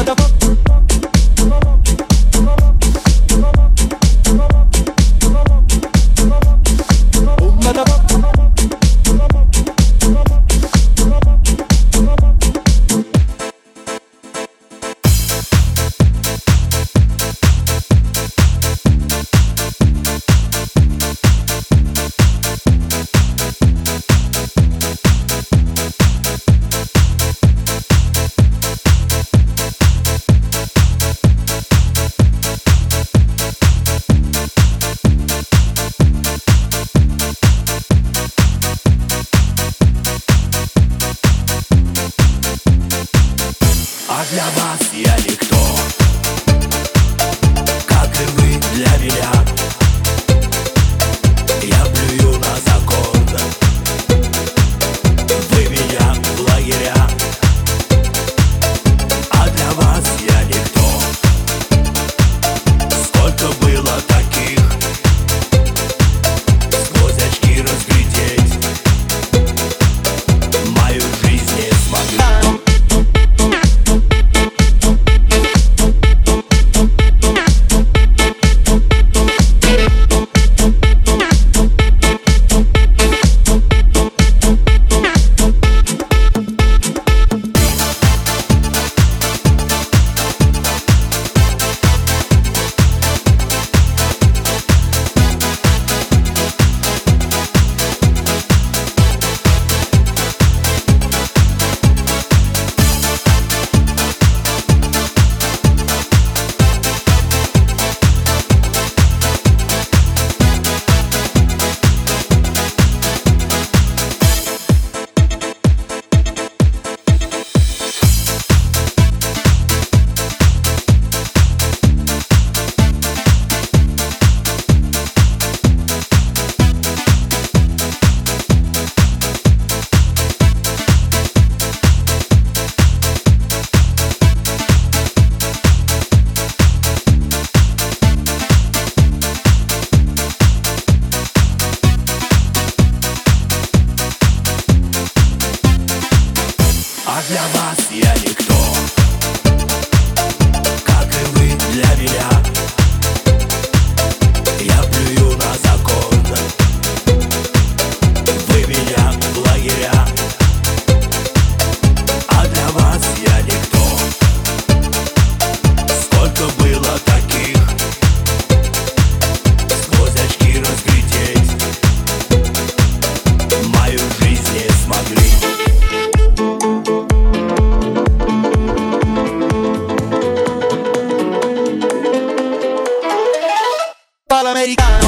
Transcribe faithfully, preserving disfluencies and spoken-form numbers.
А для вас я никто, как и вы для меня. Я плюю на закон, вы меня в лагеря. А для вас я никто, сколько было таких, сквозь очки разглядеть мою жизнь не смогли. А для вас я никто, как и вы для меня. Я плюю на закон, вы меня в лагеря. А для вас я никто, сколько было таких, сквозь очки разглядеть мою жизнь не смогли. Americana.